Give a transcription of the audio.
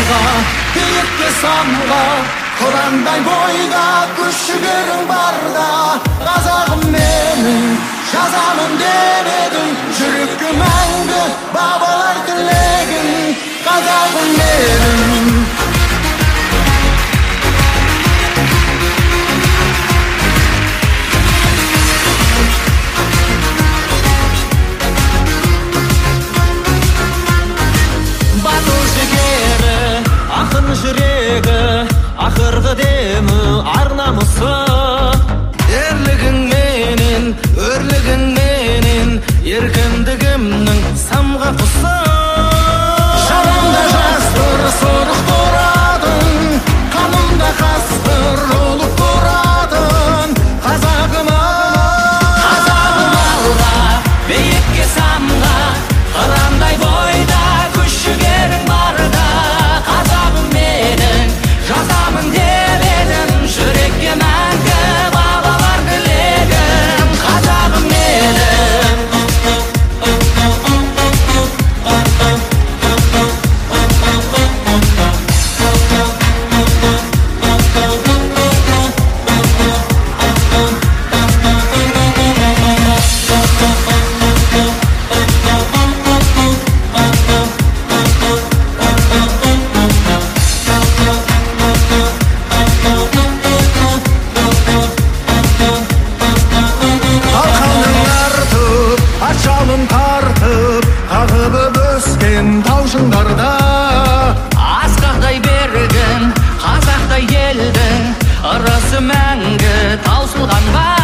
самға, биікке самға, қырандай бойда күш жігерің барда. Қазағым менің, жазамын демедің, жүрекке мәңгі бабалар тілегін. Қазағым менің. Ақын жүрегі, ақырғы демі, ар намысы. Ерлігің менен, өрлігің менен, еркіндігімнің самға құсы. Жанымда жастыр, сұрық тұрадың, қанымда қасқыр олып тұрадың. Қазағыма, қазағым алға, биікке самға, қырандай бойда күш жігерің барда. Жазамын деп едім, жүрекке мәңгі бабалар тілегін. Қазағым менің. Таушыңдарда асқақтай берген қазақтай елдің ырысы мәңгі таусылған ба.